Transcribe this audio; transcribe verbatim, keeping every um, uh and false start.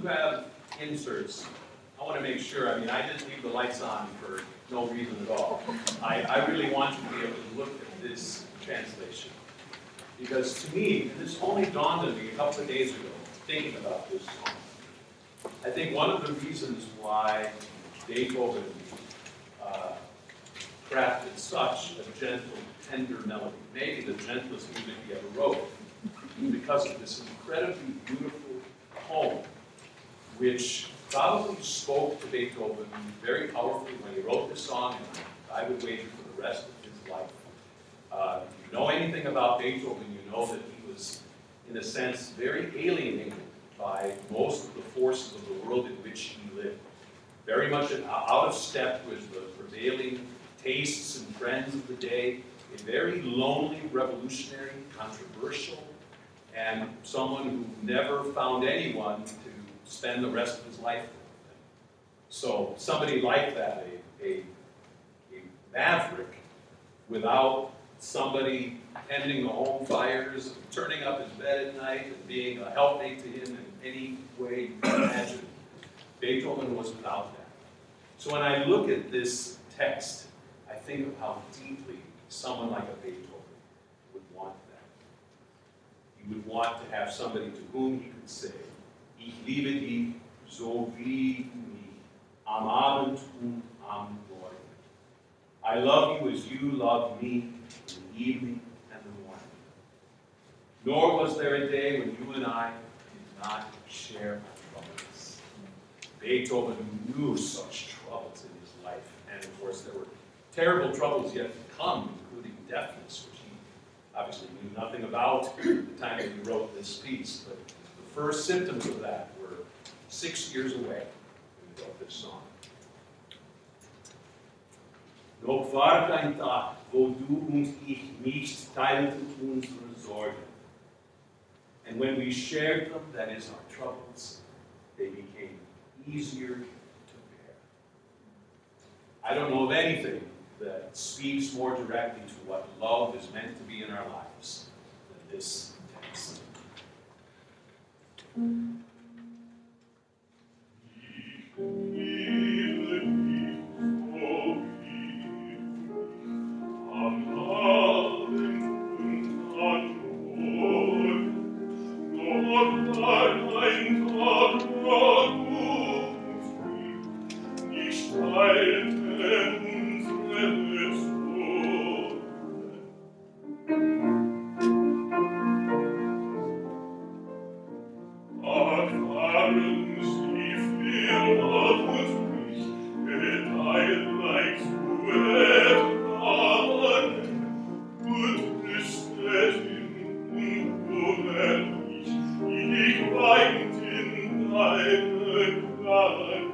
have inserts, I want to make sure, I mean, I didn't leave the lights on for no reason at all. I, I really want you to be able to look at this translation. Because to me, and this only dawned on me a couple of days ago, thinking about this song. I think one of the reasons why Beethoven uh, crafted such a gentle, tender melody, maybe the gentlest music he ever wrote, because of this incredibly beautiful poem, which probably spoke to Beethoven very powerfully when he wrote this song, and I would wager for the rest of his life. Uh, if you know anything about Beethoven, you know that he was, in a sense, very alienated by most of the forces of the world in which he lived. Very much out of step with the prevailing tastes and trends of the day, a very lonely revolutionary, controversial, and someone who never found anyone to spend the rest of his life with. So somebody like that, a, a, a maverick, without somebody tending the home fires, and turning up his bed at night, and being a helpmate to him in any way you can imagine, Beethoven was without that. So when I look at this text, I think of how deeply someone like a Beethoven would want that. He would want to have somebody to whom he could say, Ich liebe dich, so wie du mich, am Abend und am Morgen. I love you as you love me in the evening and the morning. Nor was there a day when you and I did not share our troubles. Beethoven knew such troubles in his life, and of course there were terrible troubles yet to come, including deafness, which he obviously knew nothing about at the time that he wrote this piece. But the first symptoms of that were six years away when he wrote this song. Noch war kein Tag, wo du und ich nicht teilten unsere Sorgen. And when we shared them, that is our troubles, they became easier to bear. I don't know of anything that speaks more directly to what love is meant to be in our lives than this text. Ich weint in deine Qualen.